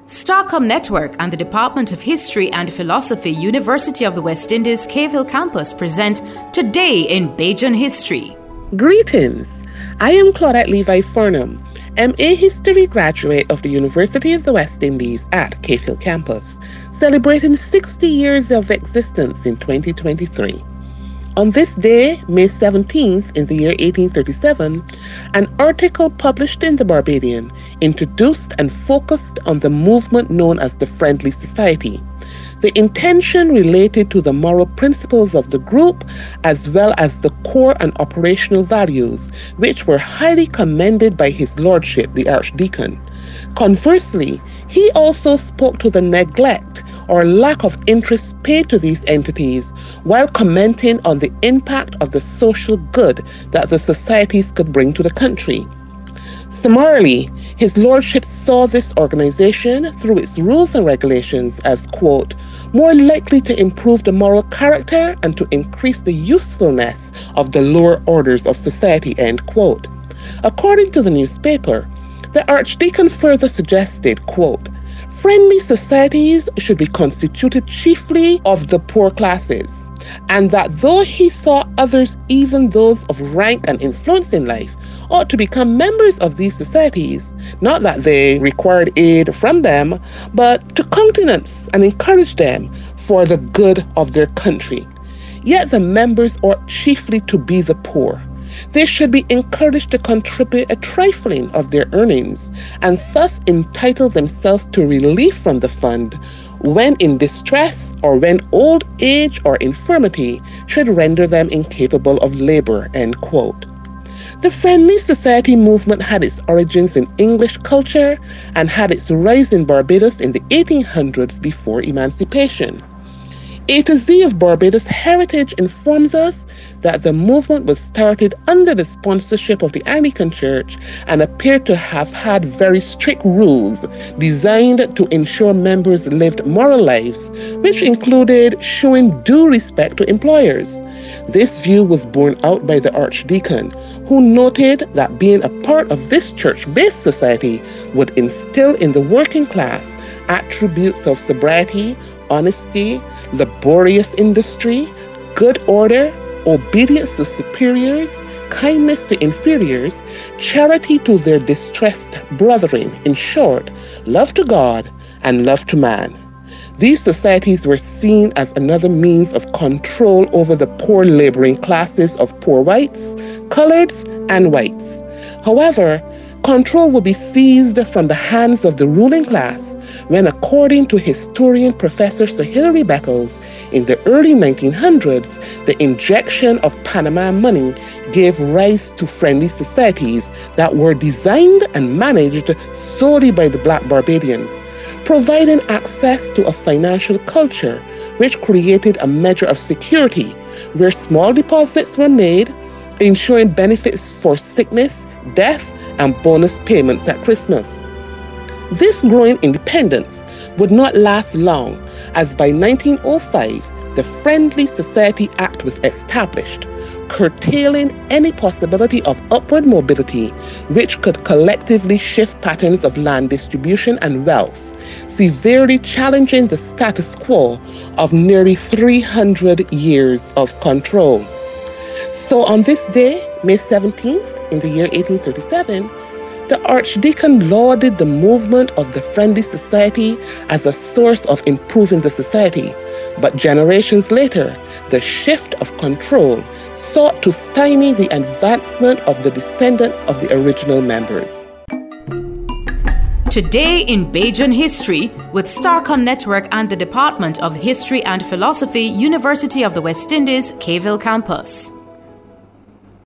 Starcom Network and the Department of History and Philosophy, University of the West Indies, Cave Hill Campus present Today in Bajan History. Greetings. I am Claudette Levi Farnham, MA History graduate of the University of the West Indies at Cave Hill Campus, celebrating 60 years of existence in 2023. On this day, May 17th, in the year 1837, an article published in the Barbadian introduced and focused on the movement known as the Friendly Society. The intention related to the moral principles of the group as well as the core and operational values, which were highly commended by His Lordship, the Archdeacon. Conversely, he also spoke to the neglect or lack of interest paid to these entities while commenting on the impact of the social good that the societies could bring to the country. Summarily, His Lordship saw this organization through its rules and regulations as, quote, more likely to improve the moral character and to increase the usefulness of the lower orders of society, end quote. According to the newspaper, the Archdeacon further suggested, quote, friendly societies should be constituted chiefly of the poor classes, and that though he thought others, even those of rank and influence in life, ought to become members of these societies, not that they required aid from them, but to countenance and encourage them for the good of their country. Yet the members ought chiefly to be the poor. They should be encouraged to contribute a trifling of their earnings and thus entitle themselves to relief from the fund when in distress or when old age or infirmity should render them incapable of labor, end quote. The Friendly Society movement had its origins in English culture and had its rise in Barbados in the 1800s before emancipation. A to Z of Barbados heritage informs us that the movement was started under the sponsorship of the Anglican Church and appeared to have had very strict rules designed to ensure members lived moral lives, which included showing due respect to employers. This view was borne out by the Archdeacon, who noted that being a part of this church-based society would instill in the working class attributes of sobriety, honesty, laborious industry, good order, obedience to superiors, kindness to inferiors, charity to their distressed brethren, in short, love to God and love to man. These societies were seen as another means of control over the poor laboring classes of poor whites, coloreds, and whites. However, control would be seized from the hands of the ruling class when, according to historian Professor Sir Hilary Beckles, in the early 1900s, the injection of Panama money gave rise to friendly societies that were designed and managed solely by the Black Barbadians, providing access to a financial culture which created a measure of security where small deposits were made, ensuring benefits for sickness, death, and bonus payments at Christmas. This growing independence would not last long, as by 1905, the Friendly Society Act was established, curtailing any possibility of upward mobility which could collectively shift patterns of land distribution and wealth, severely challenging the status quo of nearly 300 years of control. So on this day, May 17th, in the year 1837, the Archdeacon lauded the movement of the Friendly Society as a source of improving the society. But generations later, the shift of control sought to stymie the advancement of the descendants of the original members. Today in Bajan History with Starcom Network and the Department of History and Philosophy, University of the West Indies, Cave Hill Campus.